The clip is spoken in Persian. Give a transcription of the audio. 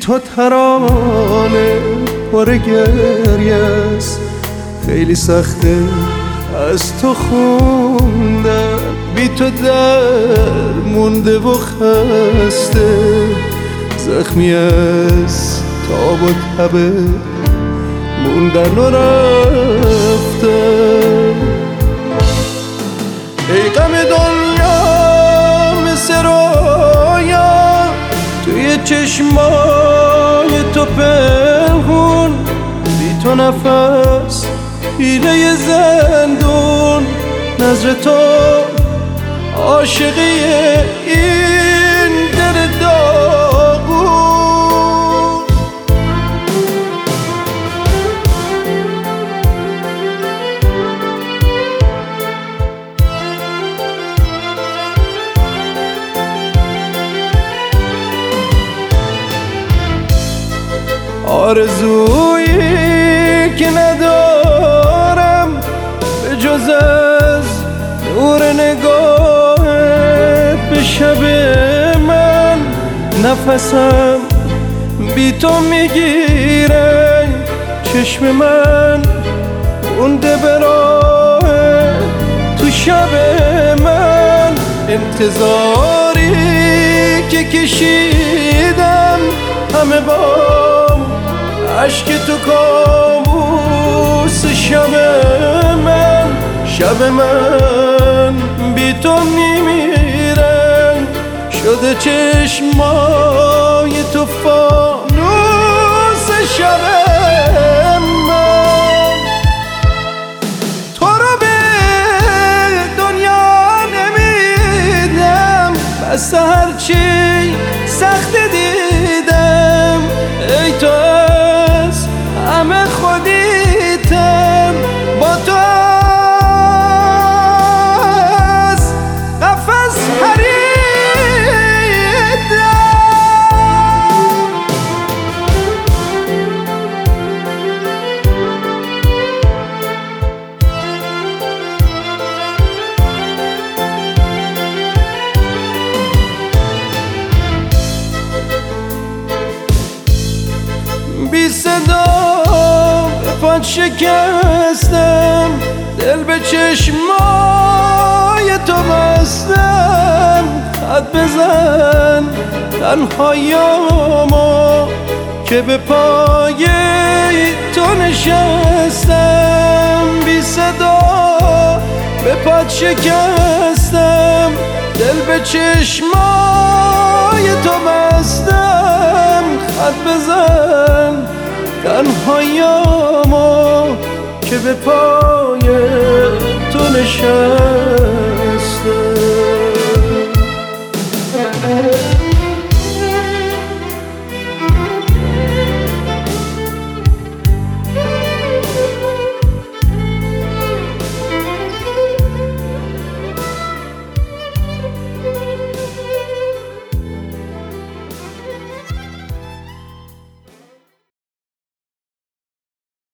تو ترانه پر گریه است، خیلی سخته از تو خوندن، بی تو در مونده و خسته، زخمی از تاب و تبه موندن و رفتن. ای غم دنیا مثل رویا توی چشمای تو پنهون، بی تو نفس حیله زندون، نظر تو عاشقی این دل داغون. آرزویی که ندارم به جز از نور نگاهت، به شب من نفسم بی تو میگیره، چشم من مونده به راه تو شب من، انتظاری که کشیدم همه بام عشق تو کابوس شب من، شب من بی تو میمیره، شده چشمای تو فانوس شب من. تو رو به دنیا نمیدم، بس هرچی سخت دیدم، ای تو از همه خودیتم، با تو از قفس پریدم. بی صدا به پات شکستم، دل به چشمای تو بستم، خط بزن تنهاییامو که به پای تو نشستم. بی صدا به پات شکستم، دل به چشمای تو بستم، خط بزن تنهاییامو که به پای تو نشستم.